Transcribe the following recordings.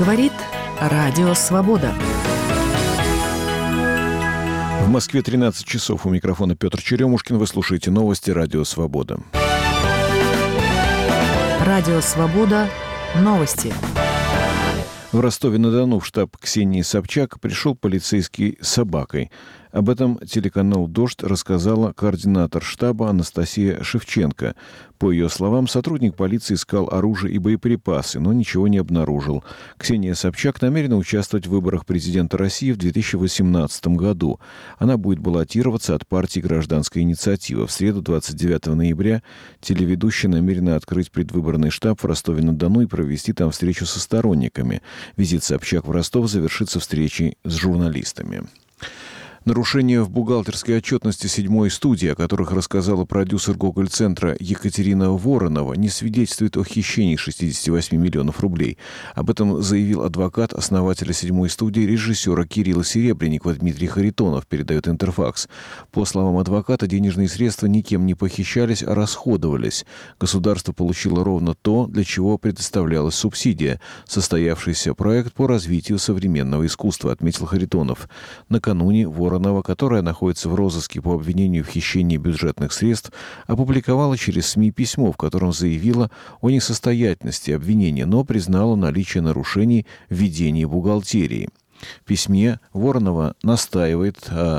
Говорит Радио Свобода. В Москве 13 часов. У микрофона Петр Черемушкин. Вы слушаете новости Радио Свобода. Радио Свобода. Новости. В Ростове-на-Дону в штаб Ксении Собчак пришел полицейский с собакой. Об этом телеканал «Дождь» рассказала координатор штаба Анастасия Шевченко. По ее словам, сотрудник полиции искал оружие и боеприпасы, но ничего не обнаружил. Ксения Собчак намерена участвовать в выборах президента России в 2018 году. Она будет баллотироваться от партии «Гражданская инициатива». В среду, 29 ноября, телеведущая намерена открыть предвыборный штаб в Ростове-на-Дону и провести там встречу со сторонниками. Визит Собчак в Ростов завершится встречей с журналистами. Нарушения в бухгалтерской отчетности «Седьмой студии», о которых рассказала продюсер Гоголь-центра Екатерина Воронова, не свидетельствует о хищении 68 миллионов рублей. Об этом заявил адвокат основателя «Седьмой студии» режиссера Кирилла Серебренникова Дмитрий Харитонов, передает Интерфакс. По словам адвоката, денежные средства никем не похищались, а расходовались. Государство получило ровно то, для чего предоставлялась субсидия – состоявшийся проект по развитию современного искусства, отметил Харитонов. Накануне Воронова, которая находится в розыске по обвинению в хищении бюджетных средств, опубликовала через СМИ письмо, в котором заявила о несостоятельности обвинения, но признала наличие нарушений в ведении бухгалтерии. В письме Воронова настаивает,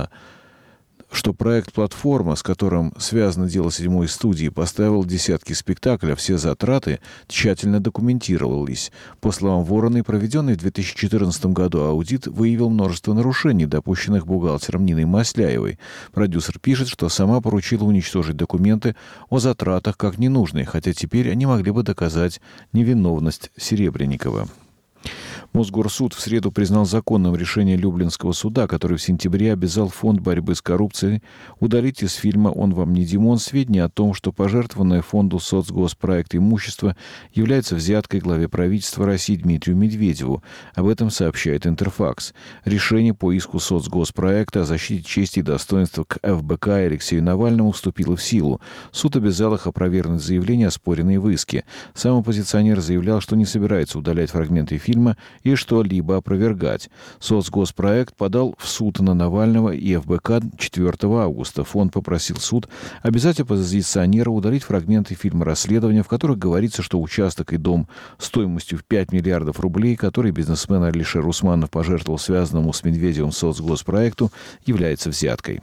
что проект «Платформа», с которым связано дело «Седьмой студии», поставил десятки спектаклей, а все затраты тщательно документировались. По словам Вороной, проведенный в 2014 году аудит выявил множество нарушений, допущенных бухгалтером Ниной Масляевой. Продюсер пишет, что сама поручила уничтожить документы о затратах как ненужные, хотя теперь они могли бы доказать невиновность Серебренникова. Мосгорсуд в среду признал законным решение Люблинского суда, который в сентябре обязал Фонд борьбы с коррупцией удалить из фильма «Он вам не Димон» сведения о том, что пожертвованное фонду соцгоспроект имущество является взяткой главе правительства России Дмитрию Медведеву. Об этом сообщает Интерфакс. Решение по иску соцгоспроекта о защите чести и достоинства к ФБК и Алексею Навальному вступило в силу. Суд обязал их опровергнуть заявления, оспоренные в иске. Сам оппозиционер заявлял, что не собирается удалять фрагменты фильма и что-либо опровергать. Соцгоспроект подал в суд на Навального и ФБК 4 августа. Фонд попросил суд обязать оппозиционера удалить фрагменты фильма «Расследование», в которых говорится, что участок и дом стоимостью в 5 миллиардов рублей, который бизнесмен Алишер Усманов пожертвовал связанному с Медведевым соцгоспроекту, является взяткой.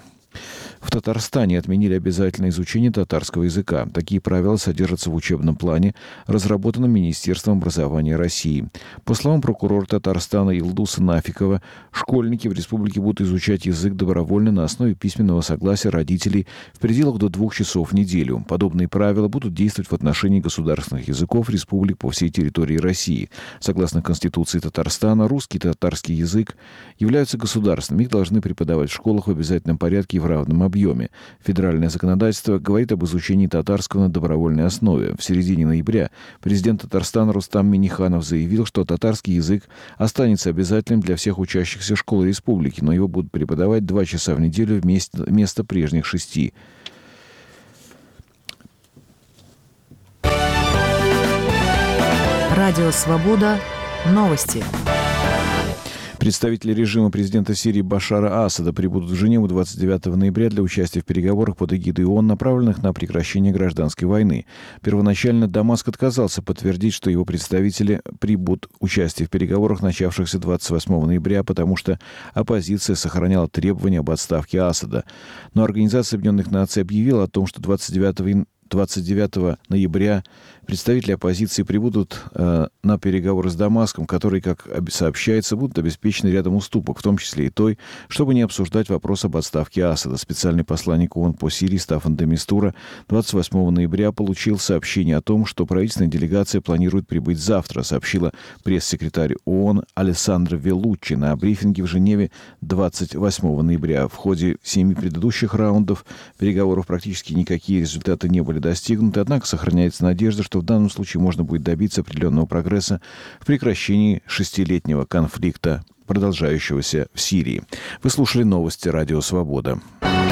В Татарстане отменили обязательное изучение татарского языка. Такие правила содержатся в учебном плане, разработанном Министерством образования России. По словам прокурора Татарстана Илдуса Нафикова, школьники в республике будут изучать язык добровольно на основе письменного согласия родителей в пределах до 2 часов в неделю. Подобные правила будут действовать в отношении государственных языков республик по всей территории России. Согласно Конституции Татарстана, русский и татарский язык являются государственными. Их должны преподавать в школах в обязательном порядке и в равном объеме. Федеральное законодательство говорит об изучении татарского на добровольной основе. В середине ноября президент Татарстана Рустам Минниханов заявил, что татарский язык останется обязательным для всех учащихся школ республики, но его будут преподавать 2 часа в неделю вместо прежних 6. Радио Свобода. Новости. Представители режима президента Сирии Башара Асада прибудут в Женеву 29 ноября для участия в переговорах под эгидой ООН, направленных на прекращение гражданской войны. Первоначально Дамаск отказался подтвердить, что его представители прибудут участие в переговорах, начавшихся 28 ноября, потому что оппозиция сохраняла требования об отставке Асада. Но Организация Объединенных Наций объявила о том, что 29 ноября представители оппозиции прибудут на переговоры с Дамаском, которые, как сообщается, будут обеспечены рядом уступок, в том числе и той, чтобы не обсуждать вопрос об отставке Асада. Специальный посланник ООН по Сирии Стаффан де Мистура 28 ноября получил сообщение о том, что правительственная делегация планирует прибыть завтра, сообщила пресс-секретарь ООН Алессандро Велуччи на брифинге в Женеве 28 ноября. В ходе 7 предыдущих раундов переговоров практически никакие результаты не были достигнуты, однако сохраняется надежда, что в данном случае можно будет добиться определенного прогресса в прекращении 6-летнего конфликта, продолжающегося в Сирии. Вы слушали новости Радио Свобода.